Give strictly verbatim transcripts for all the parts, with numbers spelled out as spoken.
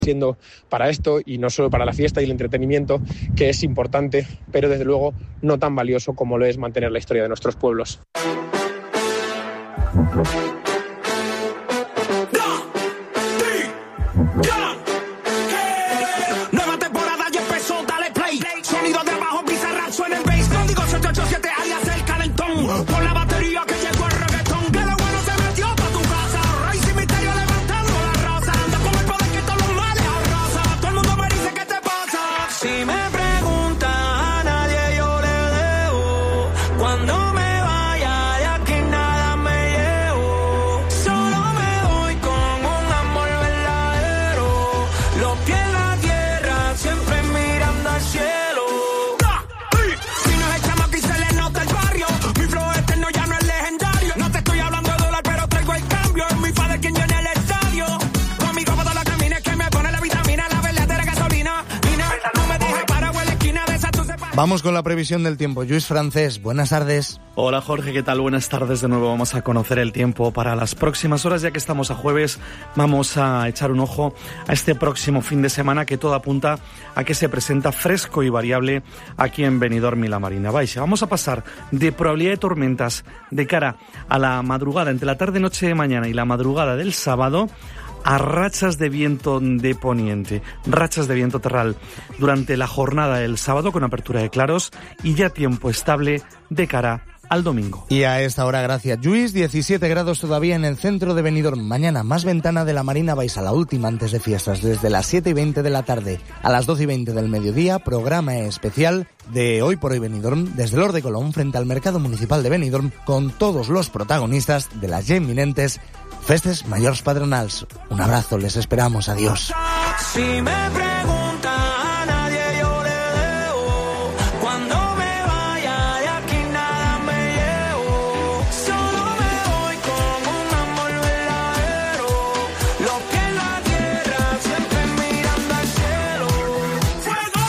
siendo para esto y no solo para la fiesta y el entretenimiento, que es importante, pero desde luego no tan valioso como lo es mantener la historia de nuestros pueblos. Nueva temporada ya empezó, dale play. Sonido de abajo, Bizarrap suena el bass. Código siete ocho siete alias el calentón. Por la batería que llegó el reggaetón. Que lo bueno se metió pa' tu casa. Rey sin misterio levantando la raza. Anda con el poder que todos los males arrasa. Todo el mundo me dice ¿qué te pasa? Si me preguntan a nadie yo le debo. Cuando me vaya de aquí nada me llevo. Solo me voy con un amor verdadero. Los pies en la tierra, siempre mirando al cielo. Si no es el chamaco y se le nota el barrio. Mi flow eterno ya no es legendario. No te estoy hablando de dólar, pero traigo el cambio. Es mi padre quien llena el estadio. Conmigo para todas las caminas que me pone la vitamina, la verdadera gasolina. No me dejes parado en la esquina de esa tu sepa. Vamos con la previsión del tiempo. Luis Francés, buenas tardes. Hola Jorge, ¿qué tal? Buenas tardes de nuevo. Vamos a conocer el tiempo para las próximas horas, ya que estamos a jueves. Vamos a echar un ojo a este próximo fin de semana que todo apunta a que se presenta fresco y variable aquí en Benidorm y la Marina Baixa. Vamos a pasar de probabilidad de tormentas de cara a la madrugada, entre la tarde, noche de mañana y la madrugada del sábado, a rachas de viento de poniente, rachas de viento terral durante la jornada del sábado con apertura de claros y ya tiempo estable de cara al domingo. Y a esta hora, gracias Lluís, diecisiete grados todavía en el centro de Benidorm. Mañana más ventana de la Marina Baixa, la última antes de fiestas, desde las siete y veinte de la tarde a las doce y veinte del mediodía, programa especial de Hoy por Hoy Benidorm desde Lord de Colón frente al Mercado Municipal de Benidorm con todos los protagonistas de las ya inminentes Festes Mayors Patronals. Un abrazo, les esperamos, adiós. Si me preguntan a nadie yo le debo. Cuando me vaya de aquí nada me llevo. Solo me voy con un amor verdadero. Los pies en la tierra, siempre mirando al cielo. ¡Fuego!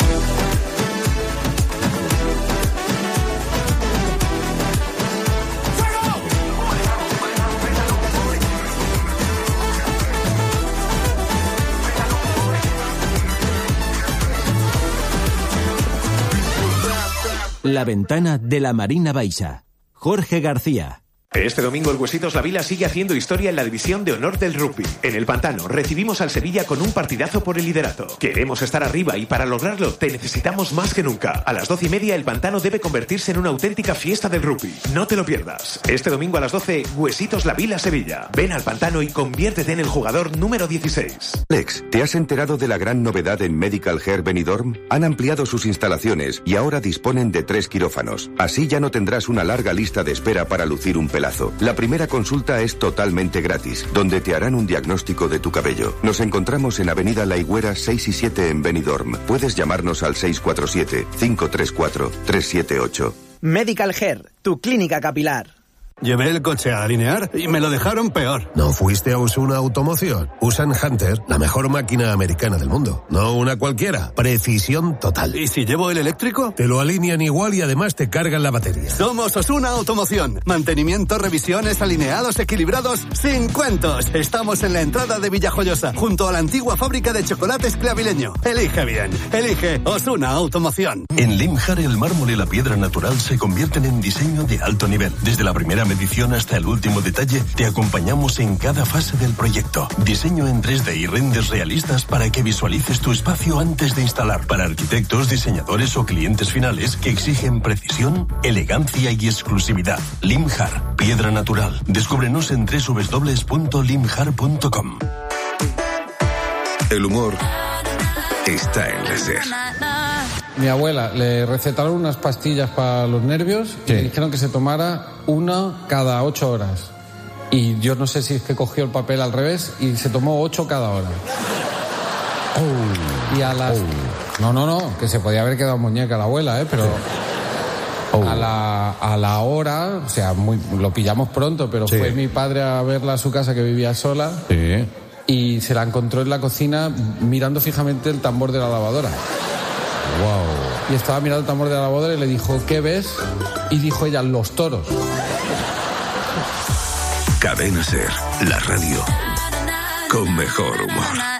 La ventana de la Marina Baixa. Jorge García. Este domingo el Huesitos La Vila sigue haciendo historia en la división de honor del rugby. En el Pantano recibimos al Sevilla con un partidazo por el liderato. Queremos estar arriba y para lograrlo te necesitamos más que nunca. A las doce y media el Pantano debe convertirse en una auténtica fiesta del rugby. No te lo pierdas. Este domingo a las doce, Huesitos La Vila Sevilla. Ven al Pantano y conviértete en el jugador número dieciséis. Lex, ¿te has enterado de la gran novedad en Medical Hair Benidorm? Han ampliado sus instalaciones y ahora disponen de tres quirófanos. Así ya no tendrás una larga lista de espera para lucir un pelazo. La primera consulta es totalmente gratis, donde te harán un diagnóstico de tu cabello. Nos encontramos en Avenida La Higuera seis y siete en Benidorm. Puedes llamarnos al seis cuatro siete, cinco tres cuatro, tres siete ocho. Medical Hair, tu clínica capilar. Llevé el coche a alinear y me lo dejaron peor. ¿No fuiste a Osuna Automoción? Usan Hunter, la mejor máquina americana del mundo. No una cualquiera. Precisión total. ¿Y si llevo el eléctrico? Te lo alinean igual y además te cargan la batería. Somos Osuna Automoción. Mantenimiento, revisiones, alineados, equilibrados, sin cuentos. Estamos en la entrada de Villajoyosa, junto a la antigua fábrica de chocolates Clavileño. Elige bien. Elige Osuna Automoción. En Limjar el mármol y la piedra natural se convierten en diseño de alto nivel. Desde la primera medición hasta el último detalle, te acompañamos en cada fase del proyecto. Diseño en tres D y renders realistas para que visualices tu espacio antes de instalar. Para arquitectos, diseñadores o clientes finales que exigen precisión, elegancia y exclusividad. Limjar, piedra natural. Descúbrenos en doble u doble u doble u punto limjar punto com. El humor está en la SER. Mi abuela le recetaron unas pastillas para los nervios y le dijeron que se tomara una cada ocho horas. Y yo no sé si es que cogió el papel al revés y se tomó ocho cada hora. Oh, y a las... Oh. No, no, no, que se podía haber quedado muñeca la abuela, ¿eh? Pero... Oh. A la, a la hora, o sea, muy, lo pillamos pronto, pero sí. Fue mi padre a verla a su casa, que vivía sola. Sí. Y se la encontró en la cocina mirando fijamente el tambor de la lavadora. Wow. Y estaba mirando el tambor de la lavadora y le dijo, ¿qué ves? Y dijo ella, los toros. Cadena SER, la radio con mejor humor.